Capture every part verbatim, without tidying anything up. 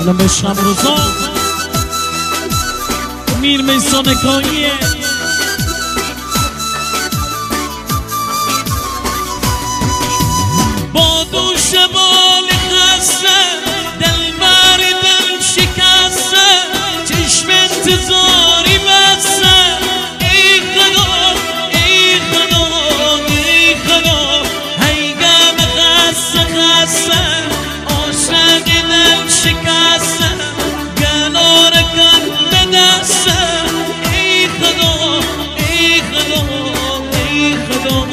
الان بشم روزا میر میسان کاییه با دوش بال خسته دل بر دل شکسته چشم انتظاری بسته ای خدا ای خدا ای خدا هی غم خسته خسته عاشق دل شکسته کنار کن به دسته ای خدا ای خدا ای خدا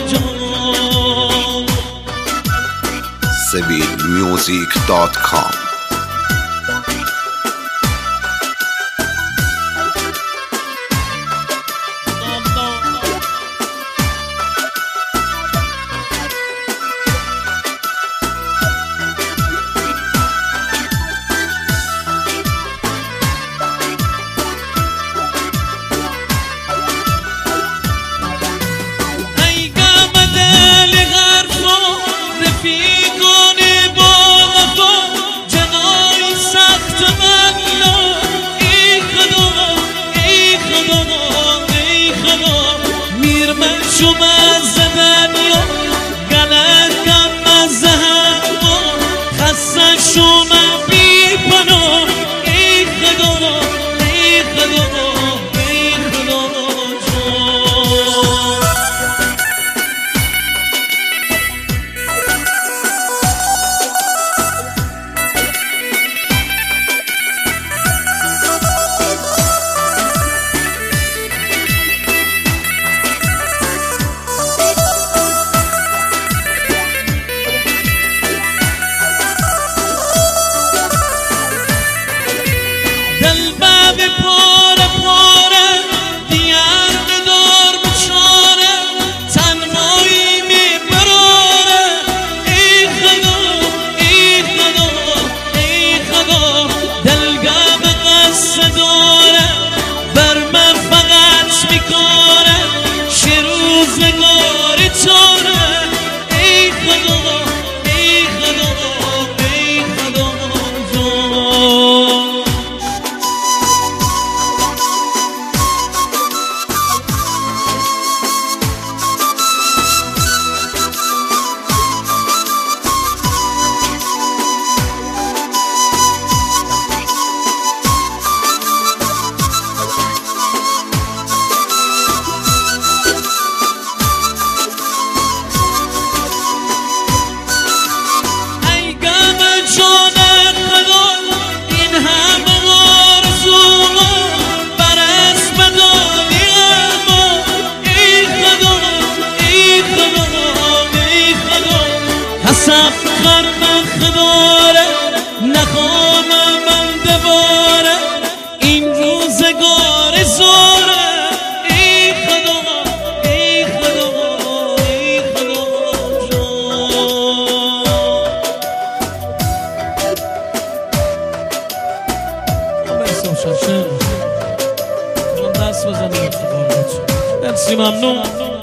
جان سبیل میوزیک دات کام. شوم از دنیا گلکم از هوا خسته شوم بی پناه ای خدا ای خدا ای خدا جان به پاره پاره دیار ندار بچاره تنهایی میبراره ای خدا ای خدا ای خدا دلگم قصه داره بر من فقط میکاره شروزگاری تاره ای خدا ای خدا ای خدا جان سفر من خداره نخوام من دواره این روزگار زوره ای خدا ای خدا ای خدا جان برسم شاشن من دست بزنم مرسی ممنون